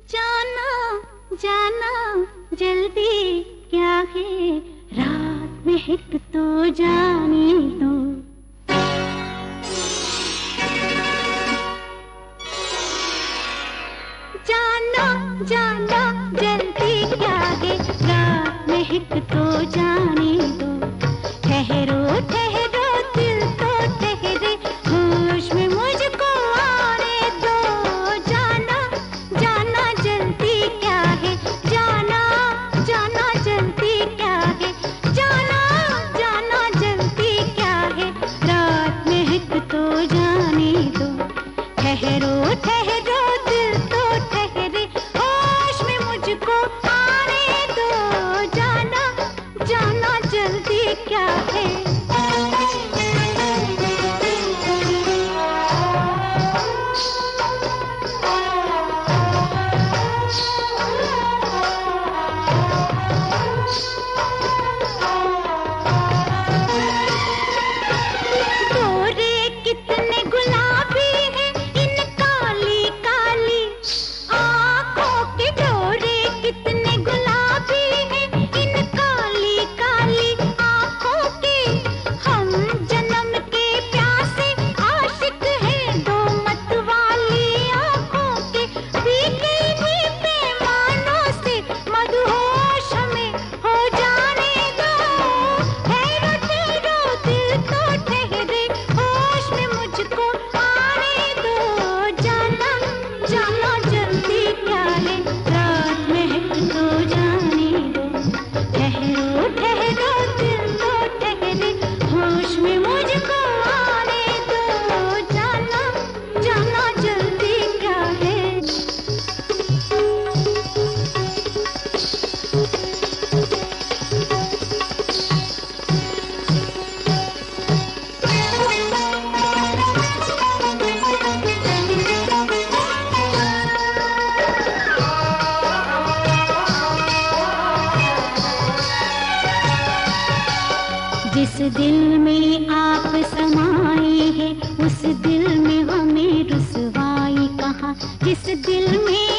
जाना जाना जल्दी क्या है, रात में हिट तो जाने दो। जाना जाना जल्दी क्या है, रात में हिट तो जाने दो। ठहरो ठहरो दिल तो ठहरे, होश में मुझको आने दो। जाना जाना जल्दी क्या है, जाना जाना जल्दी क्या है, जाना जाना जल्दी क्या है, रात में हिट तो जाने दो। ठहरो ठहरो दिल तो ठहरे, होश में मुझको आने दो। जाना जाना जल्दी क्या है। गोरे कितने गुलाबी हैं इन काली काली आँखों के, गोरे कितने गुलाबी हैं इन काली काली आँखों के। हम जन्म के प्यासे आशिक हैं दो मतवाली आँखों के। भीगे हुए पैमानों से मदहोश हमें हो जाने दो। ठहरो ठहरो दिल तो ठहरे, होश में मुझको आने दो। जाना जाना जल्दी क्या है, रात में हिट तो जाने दो। ठहरो ठहरो दिल तो ठहरे, होश में मुझको आने दो। जाना जाना जल्दी क्या है। जिस दिल में आप समाए हैं, उस दिल में हमें रुसवाई कहाँ। जिस दिल में